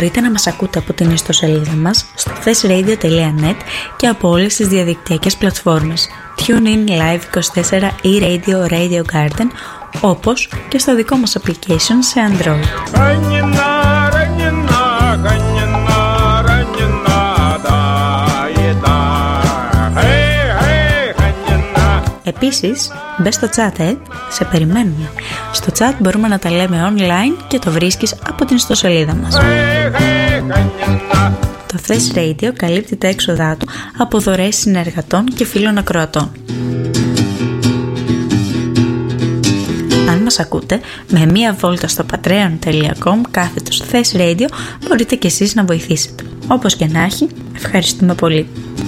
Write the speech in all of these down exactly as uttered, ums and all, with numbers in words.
Μπορείτε να μας ακούτε από την ιστοσελίδα μας στο thesradio τελεία net και από όλες τις διαδικτυακές πλατφόρμες TuneIn, Live είκοσι τέσσερα, eRadio, Radio Garden, όπως και στο δικό μας application σε Android. Επίσης, μπες στο chat, ε, σε περιμένουμε. Στο chat μπορούμε να τα λέμε online και το βρίσκεις από την ιστοσελίδα μας. Το Thess Radio καλύπτει τα έξοδά του από δωρεές συνεργατών και φίλων ακροατών. Αν μας ακούτε, με μία βόλτα στο patreon τελεία com κάθετος Thess Radio μπορείτε και εσείς να βοηθήσετε. Όπως και να έχει, ευχαριστούμε πολύ.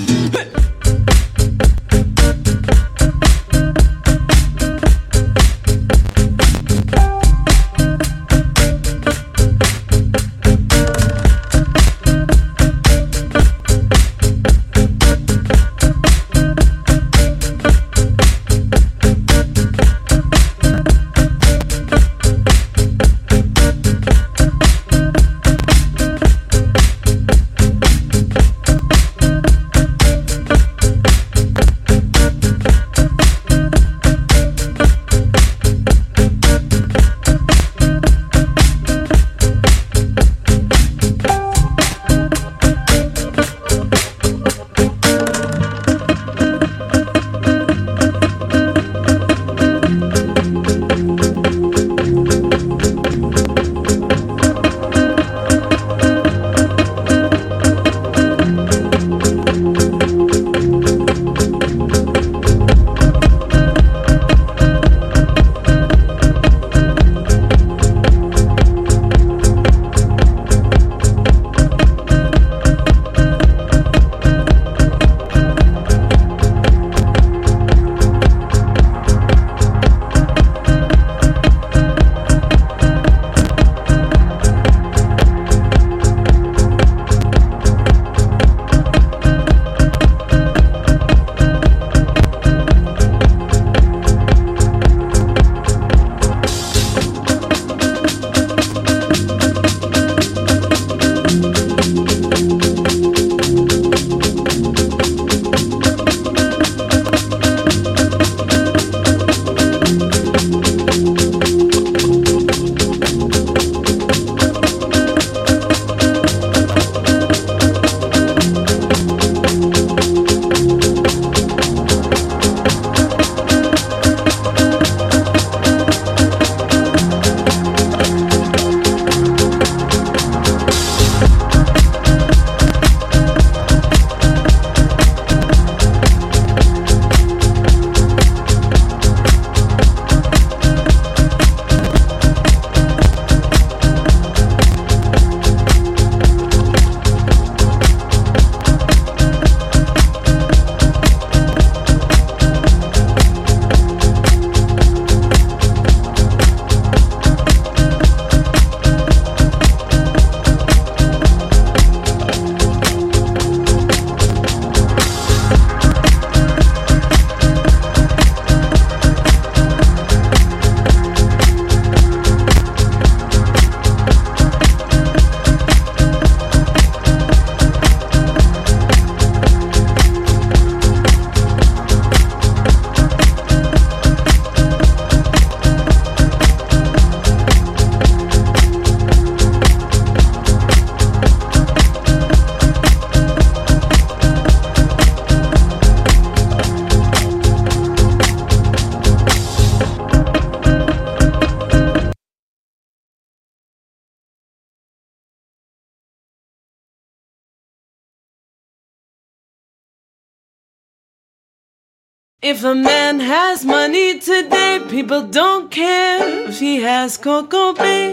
If a man has money today, people don't care if he has Coco Bay.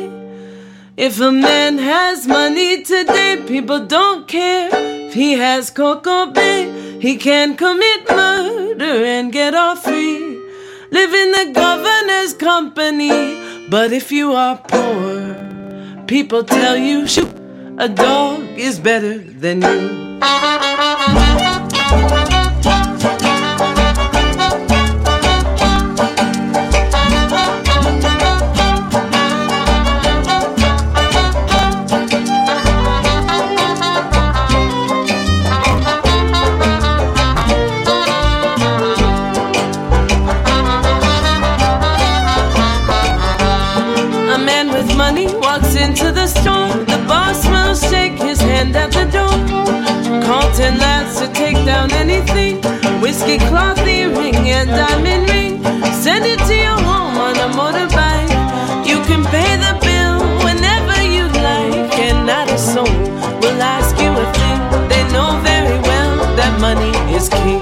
If a man has money today, people don't care if he has Coco Bay. He can commit murder and get off free, live in the governor's company. But if you are poor, people tell you, shoot, a dog is better than you. cloth earring and diamond ring. Send it to your home on a motorbike. You can pay the bill whenever you like, and not a soul will ask you a thing. They know very well that money is king.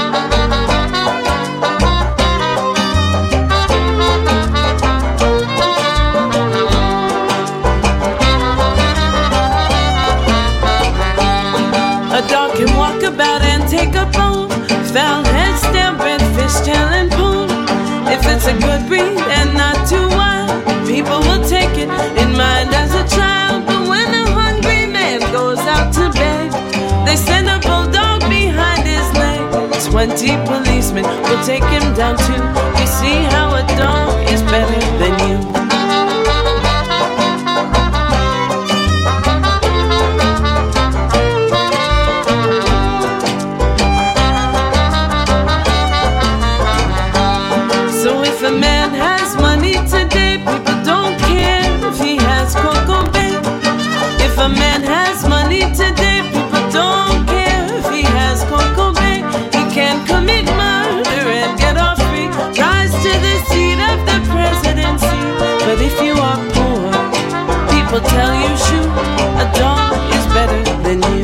A dog can walk about and take a bone. Foul head, stamp, red fish, tail and poon. If it's a good breed and not too wild, people will take it in mind as a child. But when a hungry man goes out to bed, they send a bulldog behind his leg. Twenty policemen will take him down too. You see how a dog is better than you. If a man has money today, people don't care if he has Coco Bay. If a man has money today, people don't care if he has Coco Bay. He can commit murder and get off free, rise to the seat of the presidency. But if you are poor, people tell you, shoot, a dog is better than you.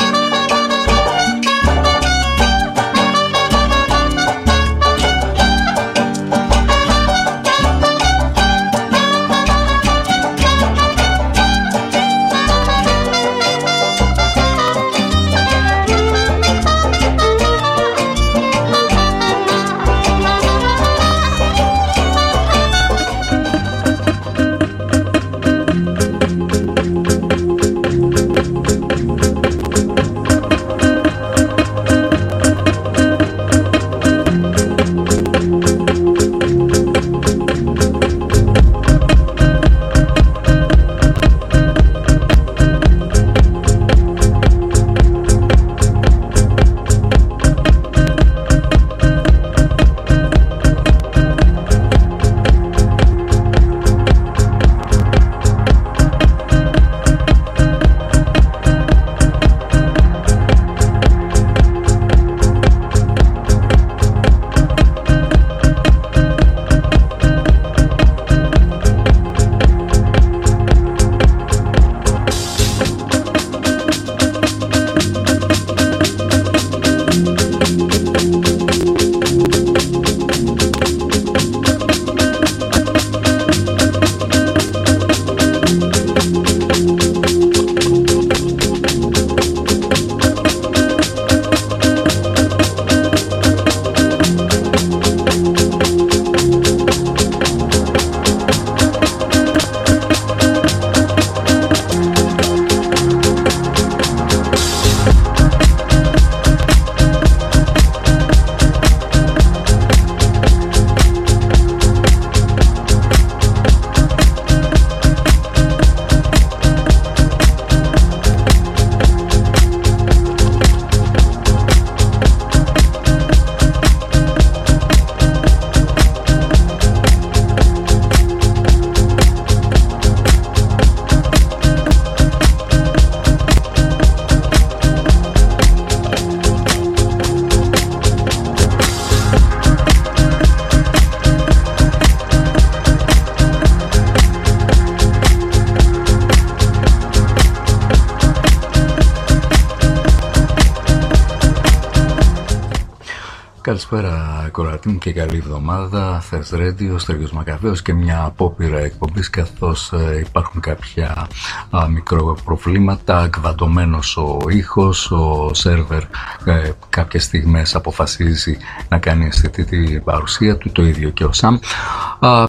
Καλησπέρα ακροατή μου και καλή εβδομάδα. Θες Radio, Στέργιος Μακαβαίος και μια απόπειρα εκπομπής, καθώς ε, υπάρχουν κάποια α, μικρό προβλήματα, εκβατωμένος ο ήχος, ο σερβερ ε, κάποιες στιγμές αποφασίζει να κάνει αισθητή την παρουσία του, το ίδιο και ο Σαμ. Α,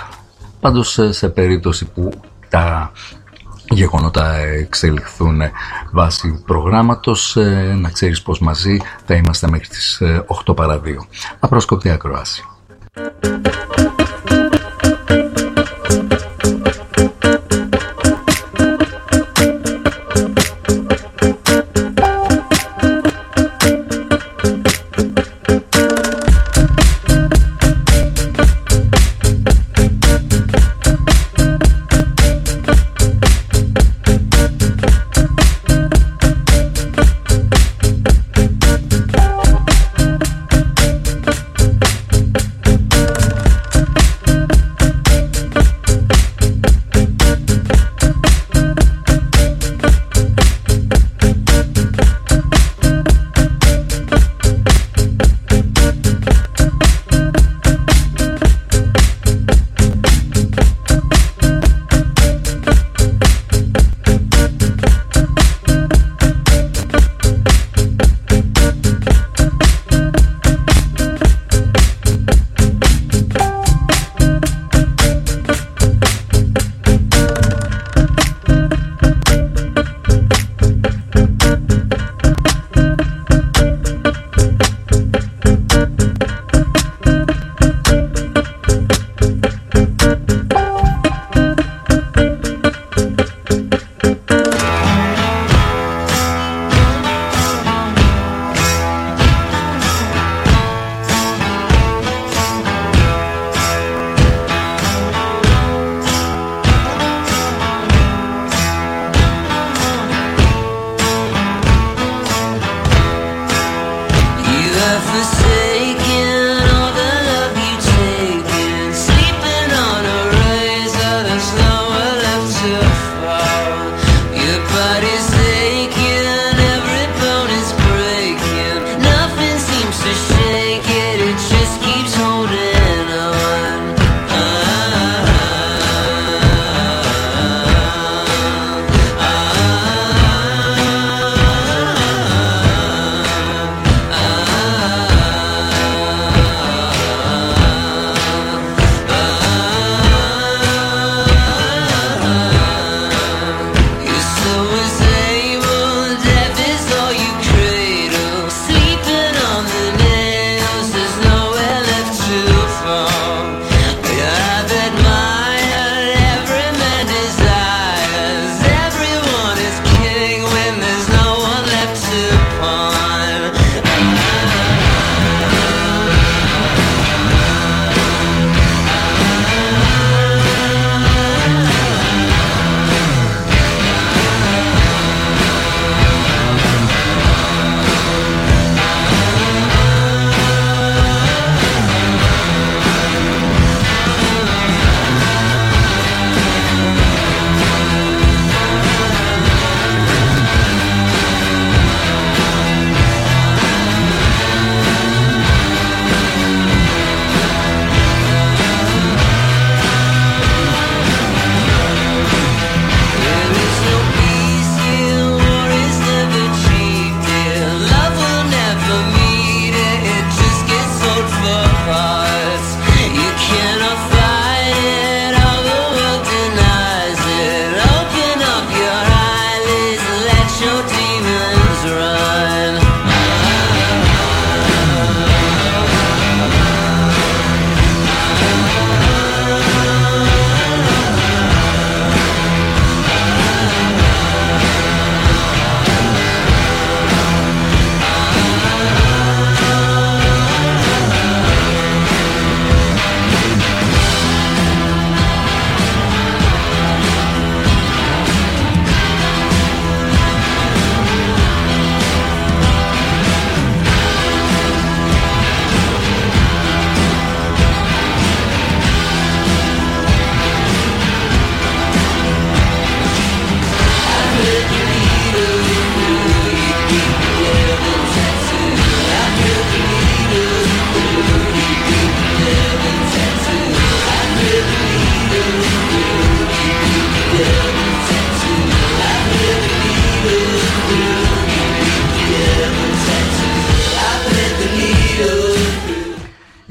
πάντως σε περίπτωση που τα γεγονότα εξελιχθούν βάσει προγράμματος, να ξέρεις πως μαζί θα είμαστε μέχρι τις οκτώ παρά δύο. Απρόσκοπτη ακρόαση.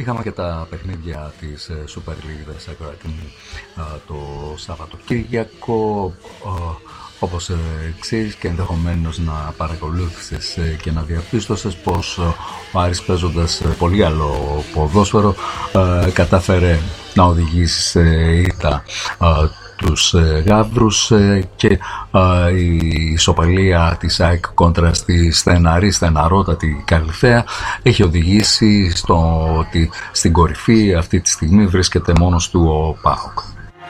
είχαμε και τα παιχνίδια της Super League ακροατή μου το Σαββατοκύριακο. Όπως ξέρεις και ενδεχομένως να παρακολούθησες και να διαπίστωσες πως ο Άρης, παίζοντας πολύ άλλο ποδόσφαιρο, κατάφερε να οδηγήσει σε ήττα τους Γάβρους, και η ισοπαλία της ΑΕΚ κόντρα στη στεναρή, στεναρότατη Καλυθέα έχει οδηγήσει στο ότι στην κορυφή αυτή τη στιγμή βρίσκεται μόνος του ο ΠΑΟΚ.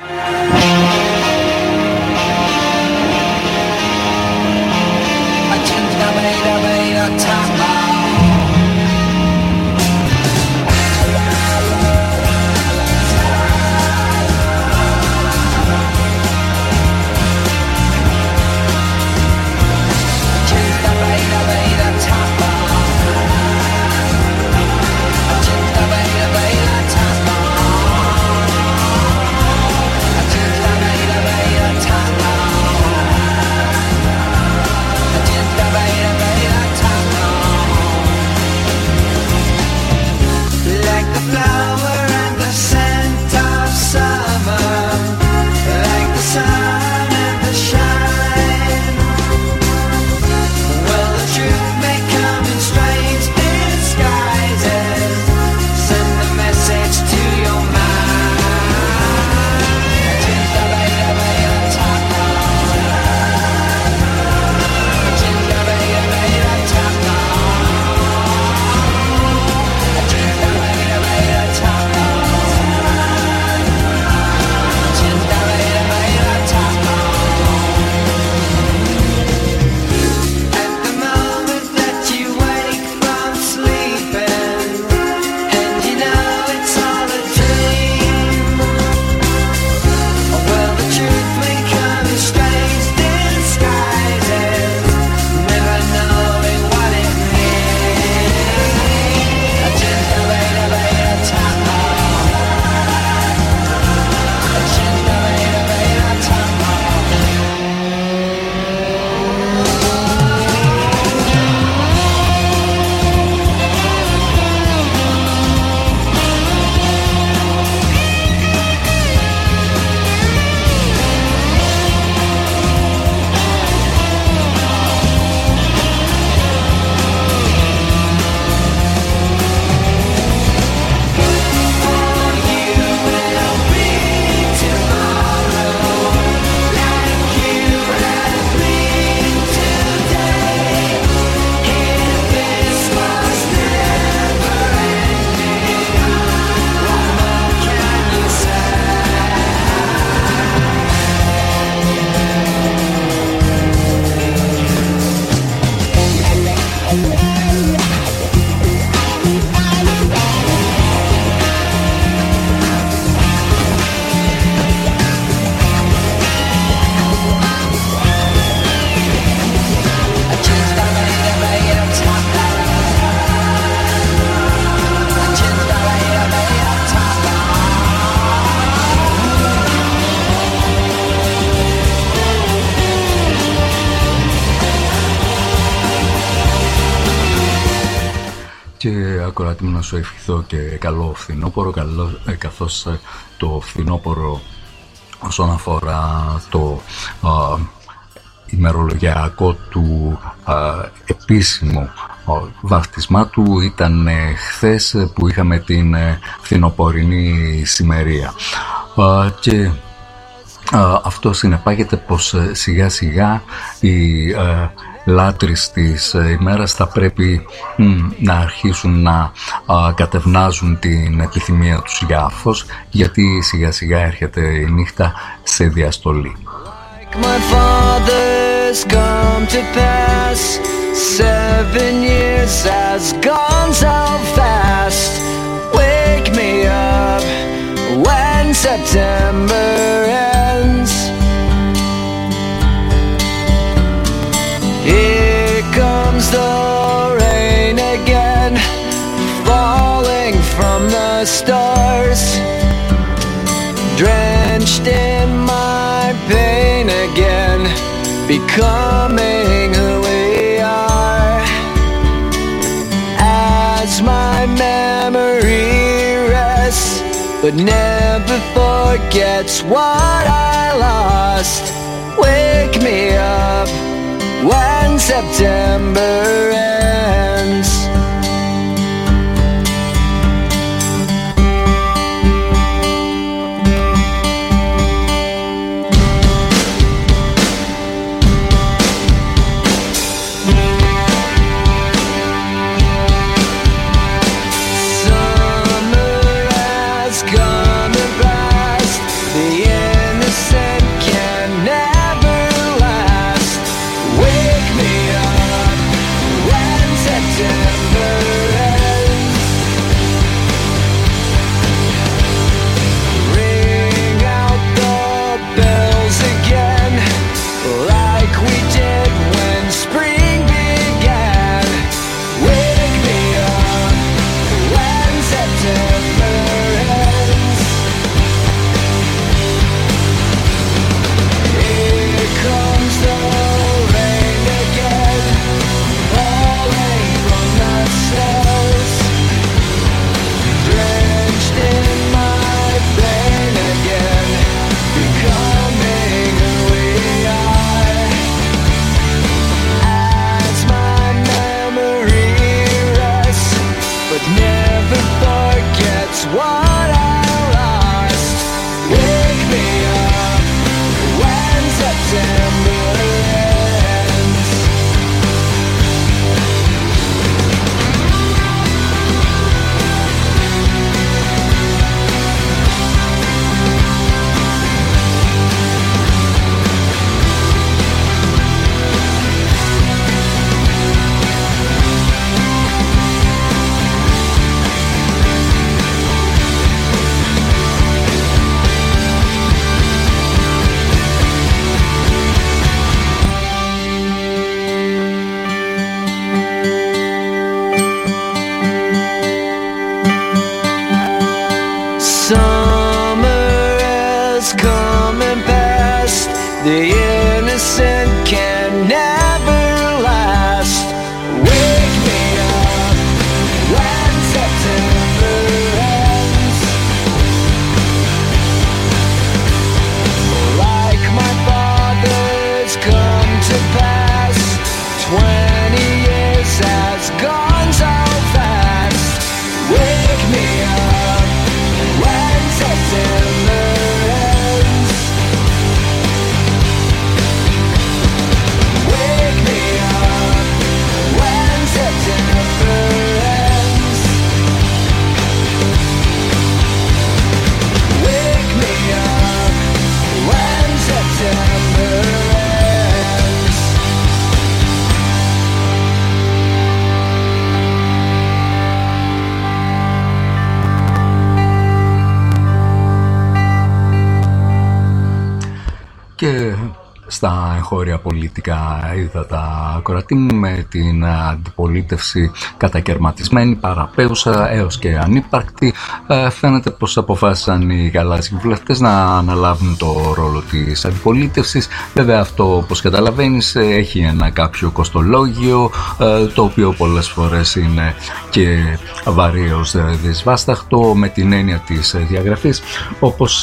Και ακοράτη μου να σου ευχηθώ και καλό φθινόπωρο, καλό, ε, καθώς ε, το φθινόπωρο όσον αφορά το ε, ημερολογιακό του ε, επίσημο ε, βαφτισμά του ήταν ε, χθες που είχαμε την ε, φθινοπορεινή σημερία. Ε, και ε, αυτό συνεπάγεται πως ε, σιγά σιγά η ε, λάτρεις της ημέρας θα πρέπει μ, να αρχίσουν να α, κατευνάζουν την επιθυμία τους για φως, γιατί σιγά σιγά έρχεται η νύχτα σε διαστολή. Like my father's come to pass, seven years has gone so fast. Wake me up when September ends. Here comes the rain again, falling from the stars, drenched in my pain again, becoming who we are. As my memory restless, but never forgets what I lost. Wake me up when September ends. Και στα εγχώρια πολιτικά ύδατα κορατίνη, με την αντιπολίτευση κατακαιρματισμένη, παραπέουσα έως και ανύπαρκτη, φαίνεται πως αποφάσισαν οι γαλάζιοι βουλευτές να αναλάβουν το ρόλο της αντιπολίτευσης. Βέβαια αυτό, όπως καταλαβαίνεις, έχει ένα κάποιο κοστολόγιο, το οποίο πολλές φορές είναι και βαρύως δυσβάσταχτο, με την έννοια της διαγραφής, όπως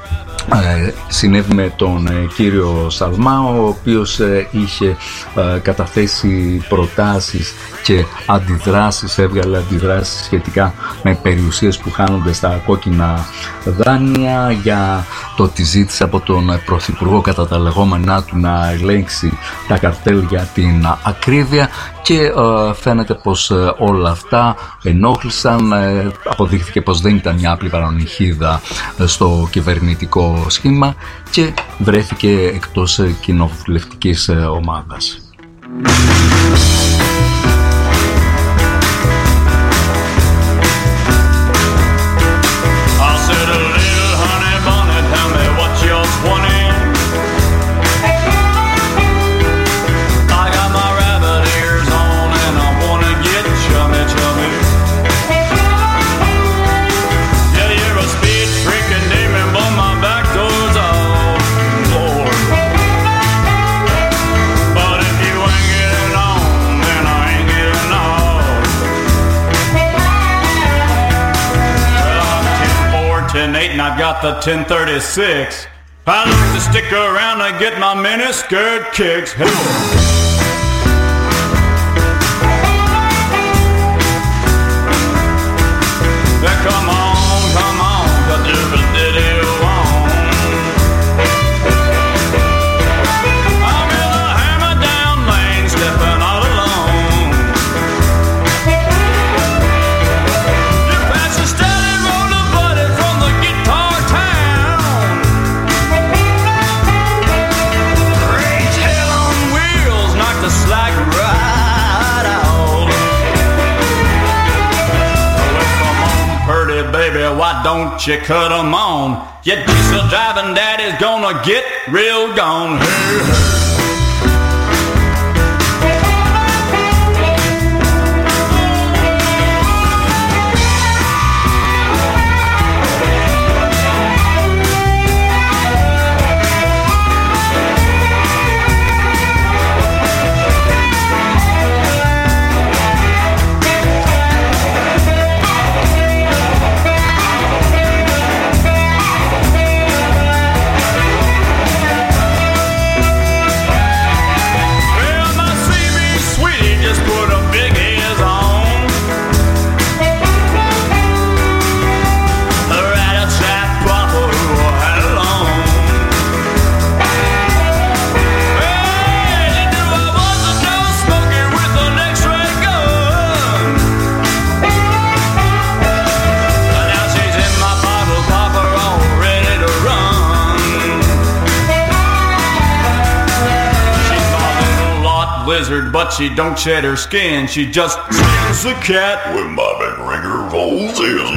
Ε, συνέβη με τον ε, κύριο Σαλμά, ο οποίος ε, είχε ε, καταθέσει προτάσεις και αντιδράσεις, έβγαλε αντιδράσεις σχετικά με περιουσίες που χάνονται στα κόκκινα δάνεια, για το ότι ζήτησε από τον Πρωθυπουργό κατά τα λεγόμενά του να ελέγξει τα καρτέλ για την ακρίβεια, και ε, φαίνεται πως ε, όλα αυτά ενόχλησαν. Ε, αποδείχθηκε πως δεν ήταν μια απλή παρανυχίδα ε, στο κυβερνητικό σχήμα και βρέθηκε εκτός ε, κοινοβουλευτικής ε, ομάδας. But if you ain't getting on, ten eight and I've got the ten thirty-six. I like to stick around and get my miniskirt kicks. Hey. Yeah, come on, come on, the doobie diddy wong. I'm in the hammer down lane, stepping all alone. You pass a steady roller buddy from the guitar town. Raise hell on wheels, knock the slack right out. Pretty baby, why don't you cut 'em on? Your diesel driving daddy's gonna get real gone. Hey, hey. But she don't shed her skin, she just skins the cat when my big ringer rolls in.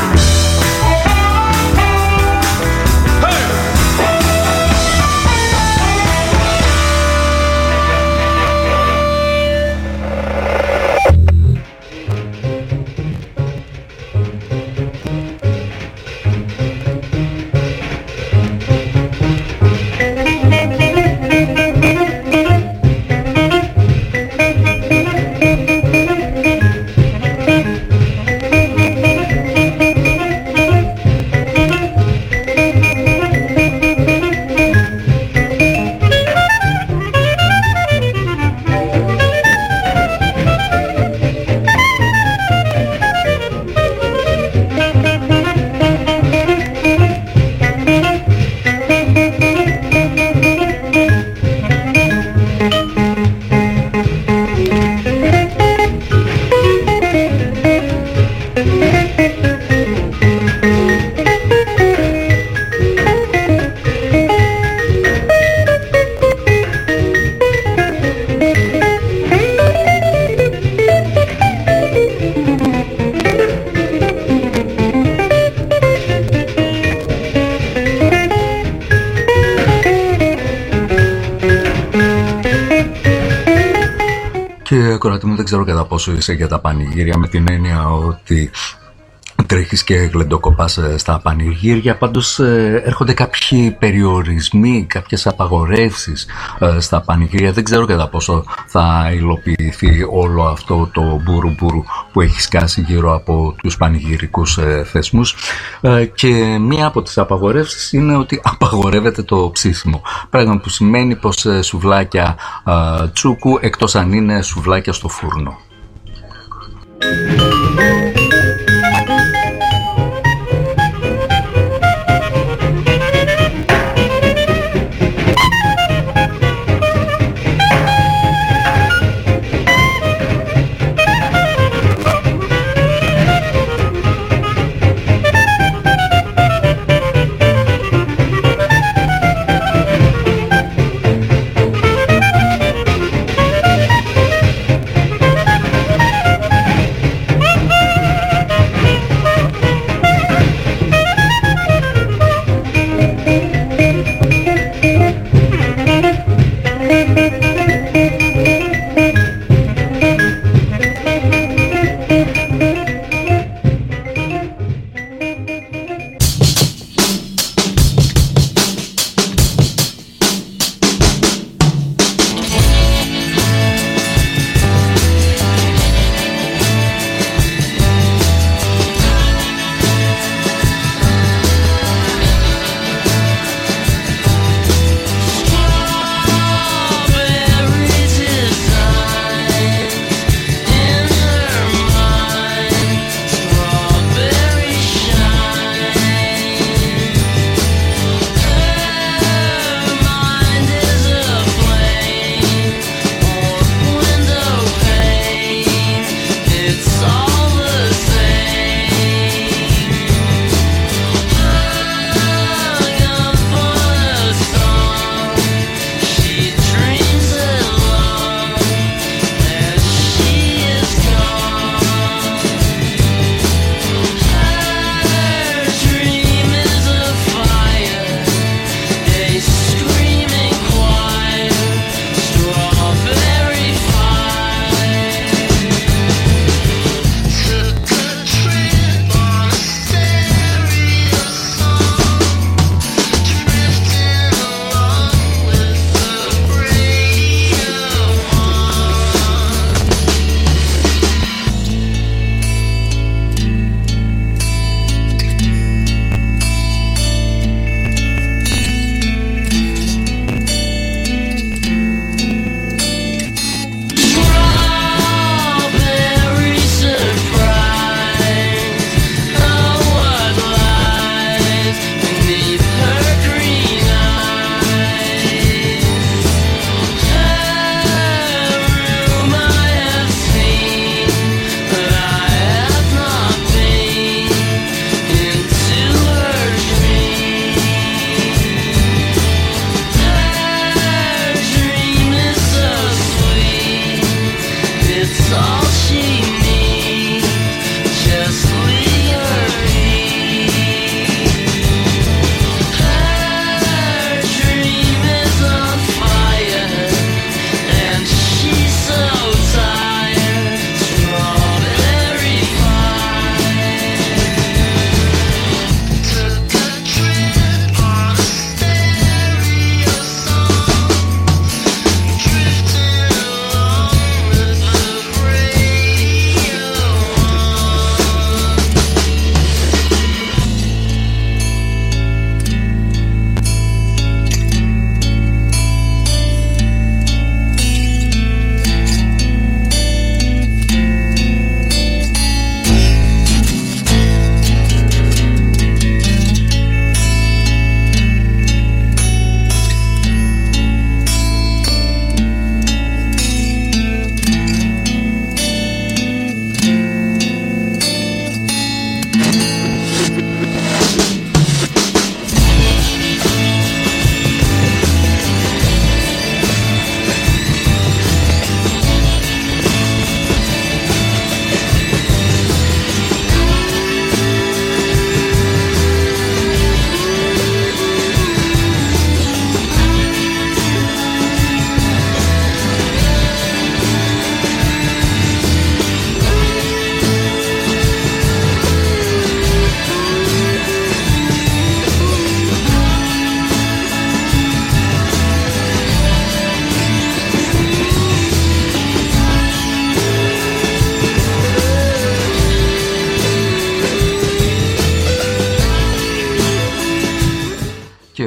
Και κοράτη μου, δεν ξέρω κατά πόσο είσαι για τα πανηγύρια, με την έννοια ότι τρέχεις και γλεντοκοπάς στα πανηγύρια. Πάντως έρχονται κάποιοι περιορισμοί, κάποιες απαγορεύσεις στα πανηγύρια. Δεν ξέρω κατά πόσο θα υλοποιηθεί όλο αυτό το μπουρου-μπουρου που έχει σκάσει γύρω από τους πανηγυρικούς θεσμούς. Και μία από τις απαγορεύσεις είναι ότι απαγορεύεται το ψήσιμο. Πράγμα που σημαίνει πως σουβλάκια τσούκου, εκτός αν είναι σουβλάκια στο φούρνο.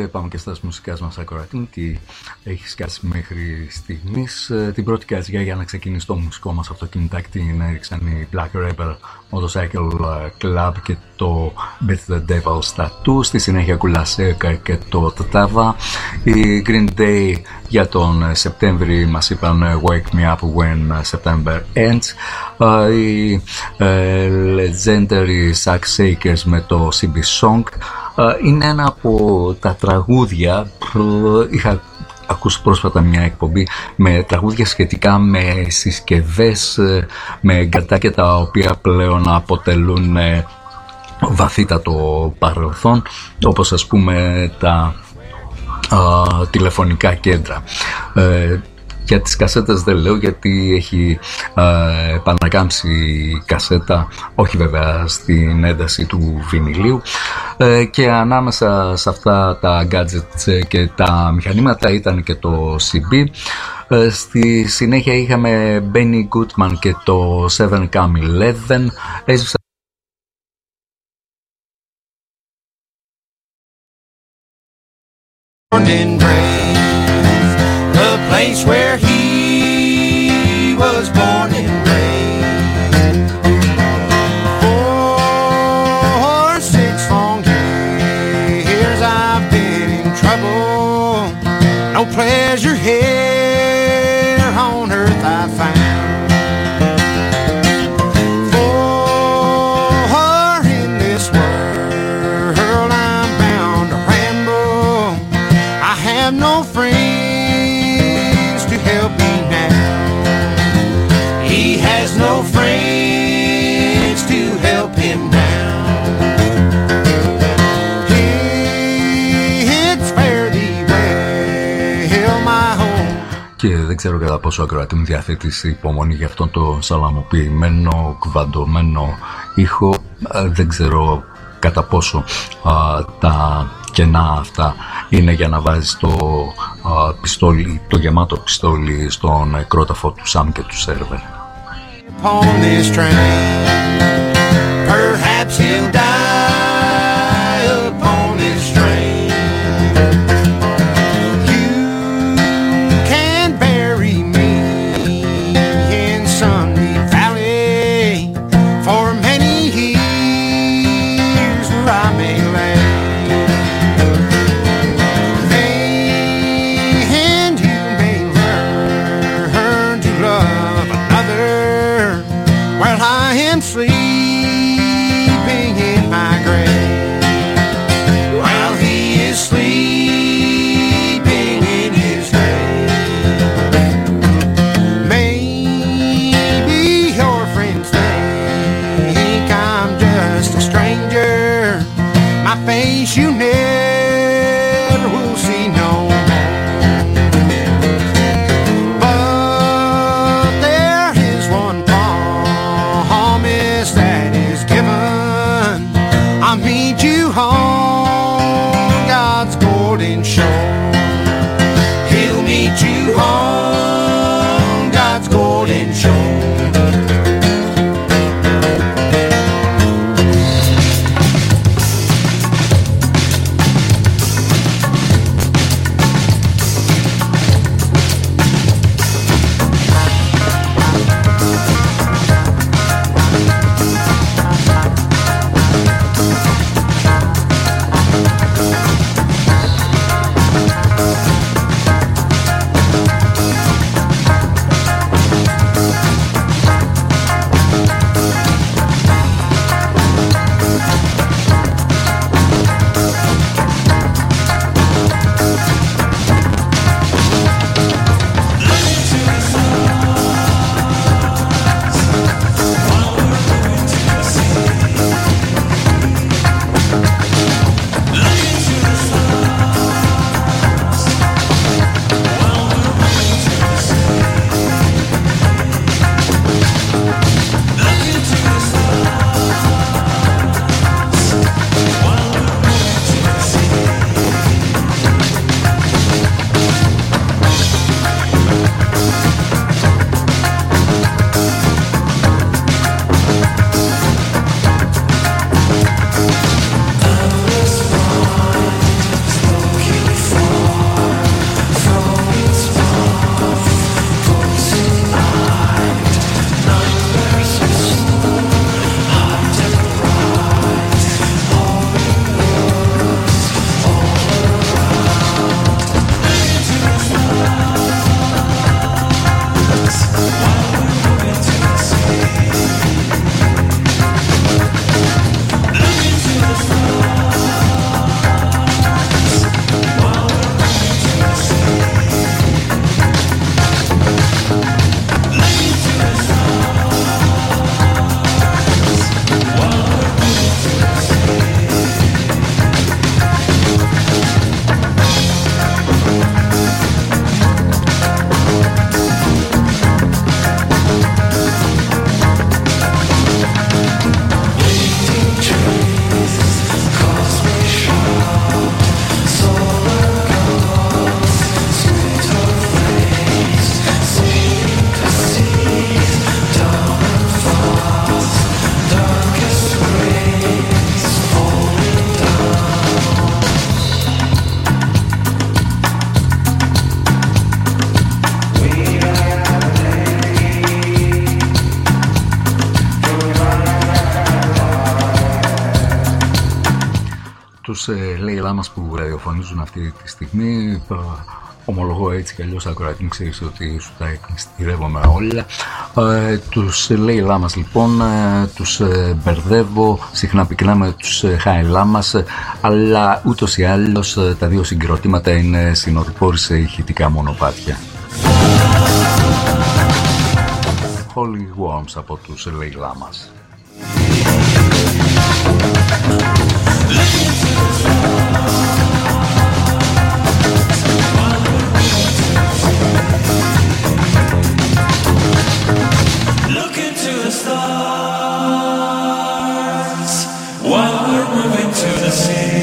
πάμε και στα μουσικές μας ακροατή. Τι έχει σκάσει μέχρι στιγμής? Την πρώτη καζιά για να ξεκινήσει το μουσικό μας αυτοκινητάκι την έριξαν οι Black Rebel Motorcycle Club και το Beat the Devil's Tattoo. Στη συνέχεια Κουλασέκα και το Tatava. Οι Green Day για τον Σεπτέμβρη μας είπαν Wake Me Up When September Ends. Οι Legendary Sack Shakers με το σι μπι Song. Είναι ένα από τα τραγούδια, είχα ακούσει πρόσφατα μια εκπομπή με τραγούδια σχετικά με συσκευές, με γκατάκια τα οποία πλέον αποτελούν βαθύτατο παρελθόν, όπως ας πούμε τα α, τηλεφωνικά κέντρα. Ε, Για τις κασέτες δεν λέω, γιατί έχει ε, επανακάμψει η κασέτα, όχι βέβαια στην ένταση του βινιλίου, ε, και ανάμεσα σε αυτά τα gadgets και τα μηχανήματα ήταν και το σι μπι. Ε, στη συνέχεια είχαμε Benny Goodman και το seven cam eleven. Έζησα the place where he was born and raised. For six long years I've been in trouble. No pleasure here on earth I found. For in this world I'm bound to ramble. I have no friends no friends to help him now. It's fairly well my home. Και δεν ξέρω κατά πόσο ακροατή μου διαθέτεις υπομονή για αυτόν το σαλαμοποιημένο, κβαντωμένο ήχο. Δεν ξέρω κατά πόσο α, τα κενά αυτά είναι για να βάζεις το α, πιστόλι, το γεμάτο πιστόλι στον κρόταφο του Σαμ και του Σέρβερ. Upon this train, perhaps he'll die upon this train. You can bury me in Sunny Valley for many years where I may lay. And you may learn to love another while I am sleeping in my grave, while he is sleeping in his grave. Maybe your friends think I'm just a stranger. My face you never will see no more. But there is one promise that is given. I'll meet you on God's golden shore. He'll meet you on God's golden shore. τους ε, Λέιλά μας που ραδιοφωνίζουν αυτή τη στιγμή. Ομολογώ έτσι κι αλλιώς, ακροατή μου, ξέρεις ότι σου τα εκμυστηρεύομαι όλα. Ε, τους Λέιλά μας λοιπόν, ε, τους ε, μπερδεύω συχνά πυκνά με τους ε, Χάιλά μας, ε, αλλά ούτως ή άλλως ε, τα δύο συγκροτήματα είναι συνοδοιπόροι σε ηχητικά μονοπάτια. Holy Worms από τους Λέιλά μας. Look into the stars while we're moving to the sea.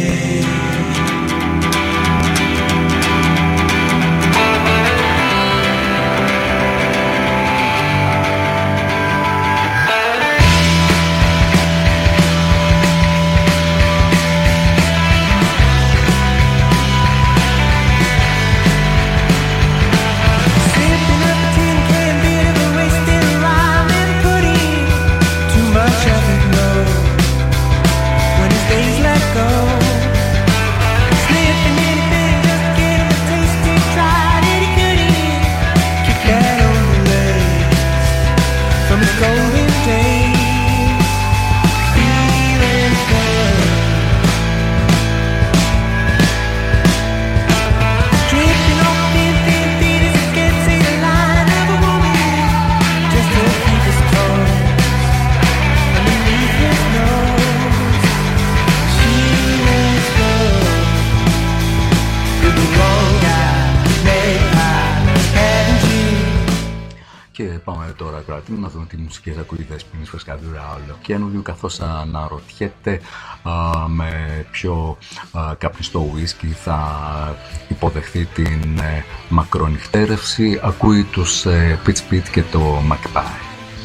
Να δούμε τι μουσικές ακούγεται στην φρεσκαδούρα ολοκένουργιου, καθώς αναρωτιέται α, με ποιο α, καπνιστό ουίσκι θα υποδεχθεί την ε, μακρονυχτέρευση. Ακούει τους ε, Pitch Pit και το Magpie.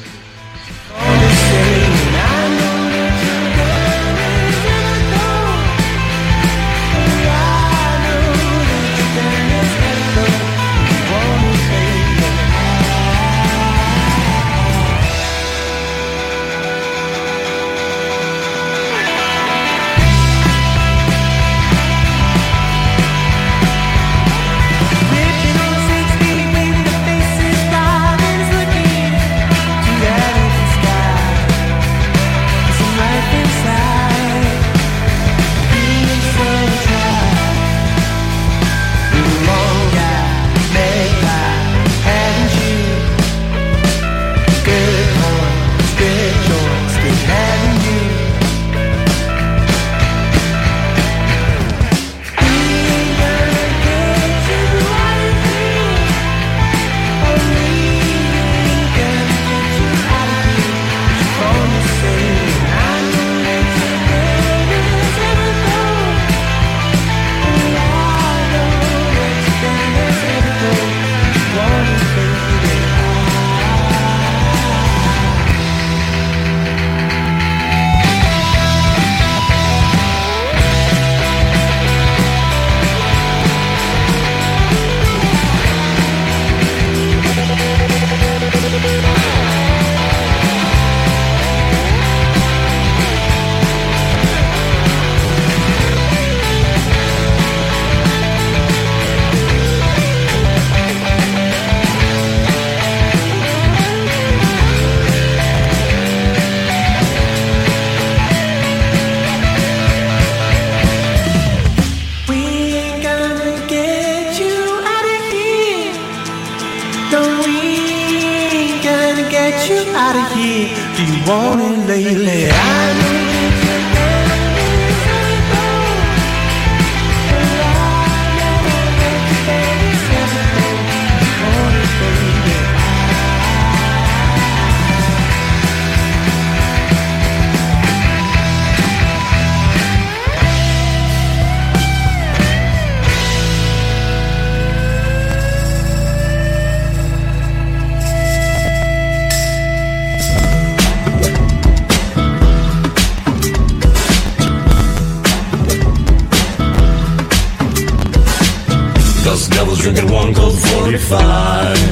Drinking one cold forty-five.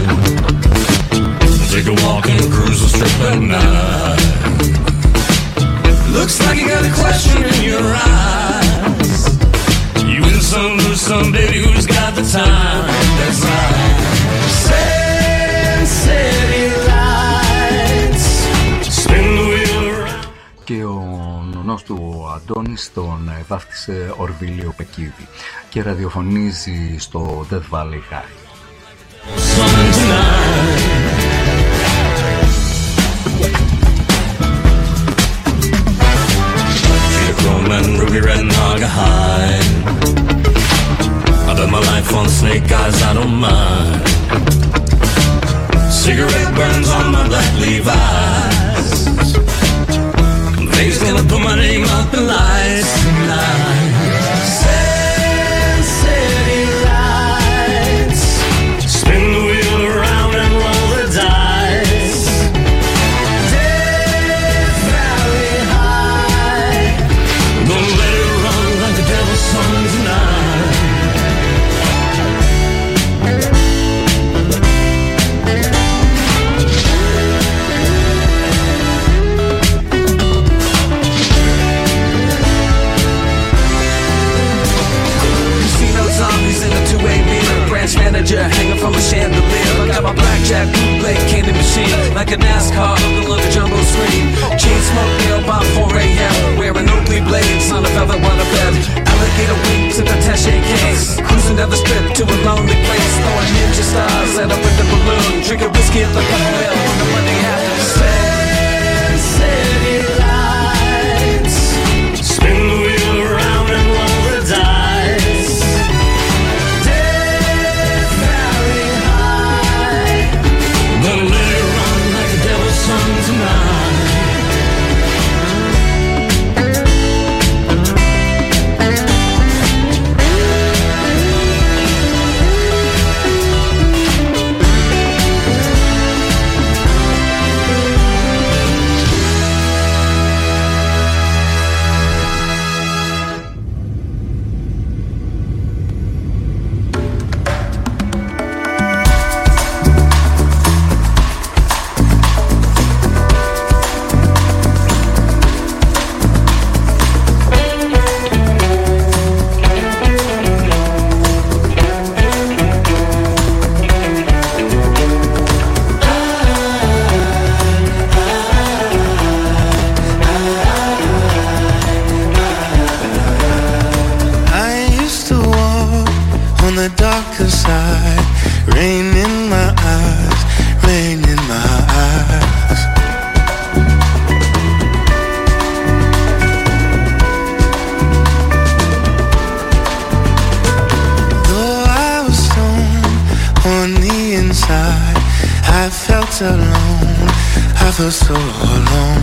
Take a walk and cruise the strip at night. Looks like you got a question in your eye. time. That's right. Sin City lights, spin the wheel around. Και ο νονός του ο Αντώνης τον βάφτισε Ορβίλιο Πεκίδη και ραδιοφωνίζει στο Death Valley High. And ruby red and hide. I bet my life on snake eyes, I don't mind. Cigarette burns on my black Levi's. They's gonna put my name up in lights tonight. Sand City lights, spin the wheel around and roll the dice. Death Valley High, gonna let it run like the devil's son tonight. Zombies in a two-way mirror, branch manager hanging from a chandelier. I got my blackjack bootleg candy machine, like a NASCAR uncle on a jumbo screen. Chain smoke nail by four a.m. wearing Oakley blades on a velvet waterbed. Alligator wings in the attaché case, cruising down the strip to a lonely place, throwing ninja stars at up in the balloon, drinking whiskey at the cocktail on the Monday after. Sand City lights, spin the wheel around and roll the dice. Gonna let it run like the devil's son tonight. So alone.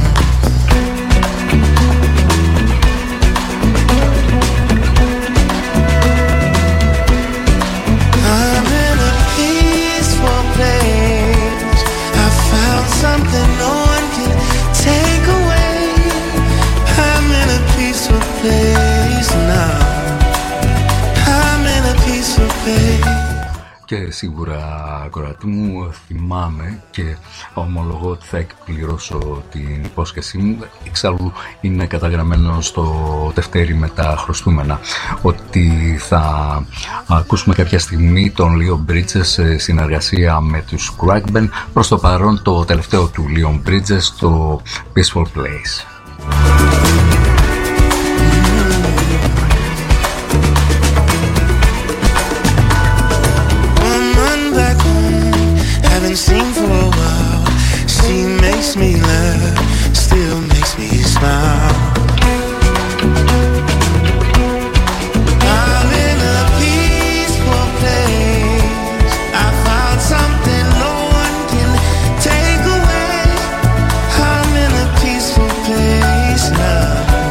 I'm in a peaceful place. I found something no one can take away. I'm in a peaceful place now. I'm in a peaceful place. Και σίγουρα, κορατή μου, θυμάμαι και ομολογώ ότι θα εκπληρώσω την υπόσχεσή μου. Εξάλλου είναι καταγραμμένο στο τευτέρι με τα χρωστούμενα ότι θα ακούσουμε κάποια στιγμή τον Leon Bridges σε συνεργασία με τους Crackben. Προς το παρόν το τελευταίο του Leon Bridges, το Peaceful Place. Seen for a while, she makes me laugh, still makes me smile. I'm in a peaceful place. I found something no one can take away. I'm in a peaceful place now.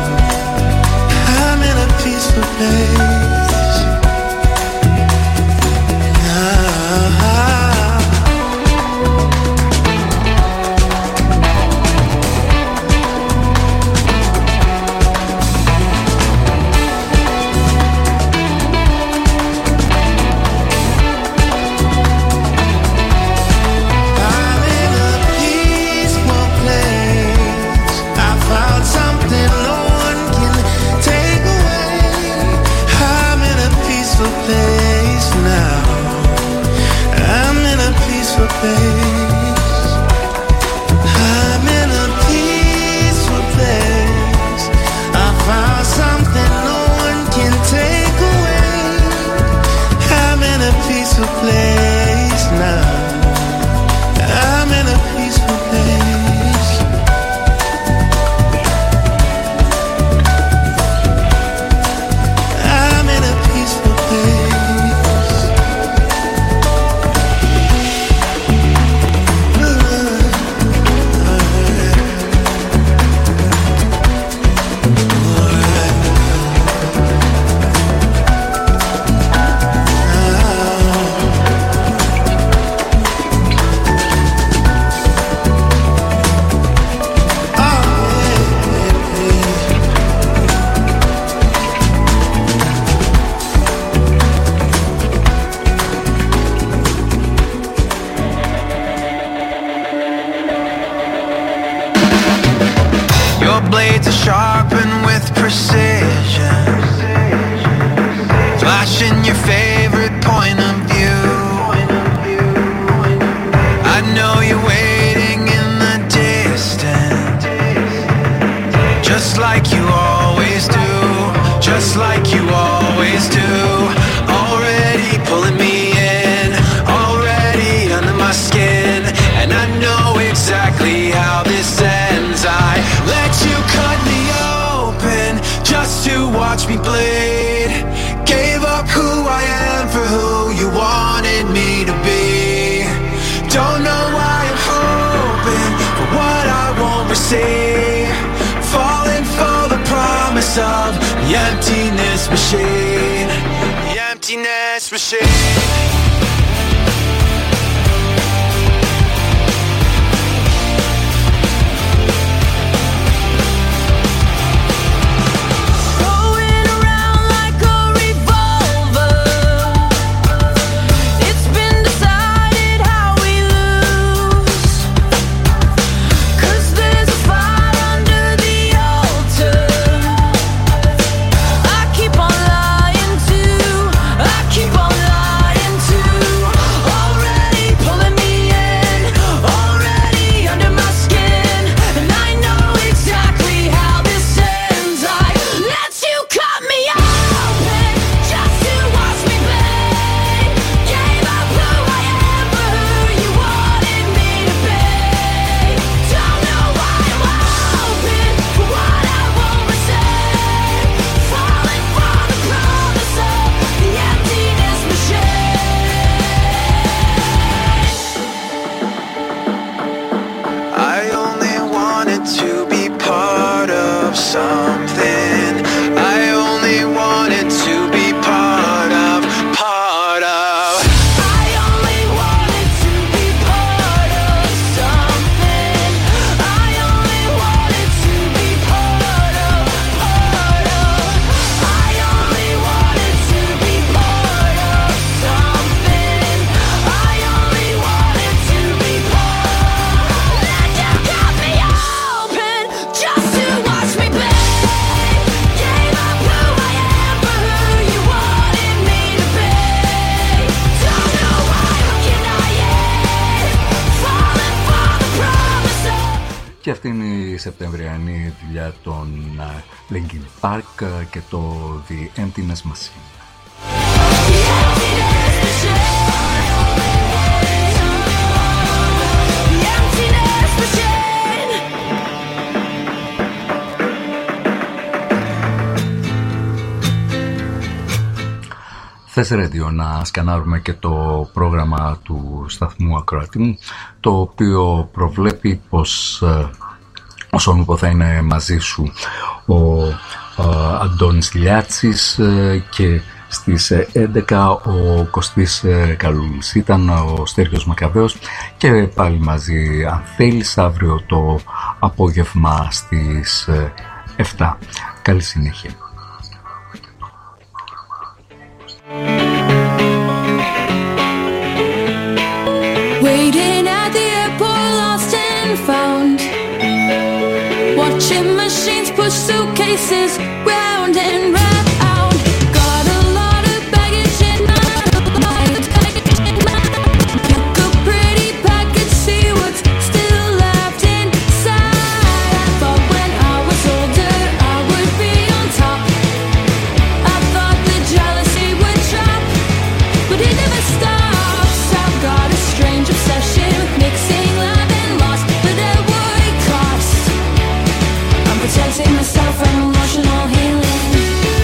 watch me bleed. Gave up who I am for who you wanted me to be. Don't know why I'm hoping for what I won't receive. Falling for the promise of the emptiness machine. The emptiness machine. Και αυτή είναι η σεπτεμβριανή δουλειά των Linkin Park και το The Emptiness Machine. Θες Radio, να σκανάρουμε και το πρόγραμμα του σταθμού ακροατή μου, το οποίο προβλέπει πως όσον ούπο θα είναι μαζί σου ο ε, Αντώνης Λιάτσης ε, και στις έντεκα ο Κωστής ε, Καλούλης. Ήταν ο Στέργιος Μακαβαίος και πάλι μαζί αν θέλεις αύριο το απόγευμα στις ε, επτά. Καλή συνέχεια. Waiting at the airport, lost and found. Watching machines push suitcases.